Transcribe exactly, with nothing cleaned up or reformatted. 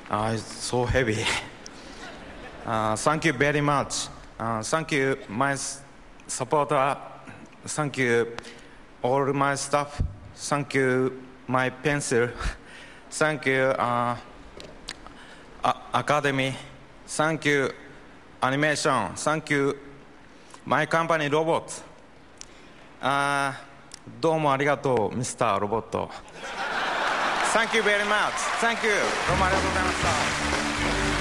Uh, it's so heavy. Uh, thank you very much. Uh, thank you, my s- supporter. Thank you, all my staff. Thank you, my pencil. Thank you, uh, a- Academy. Thank you, animation. Thank you, my company, Robot. あーどうもありがとう、ミスターロボット。Thank you very much. Thank you. どうもありがとうございました。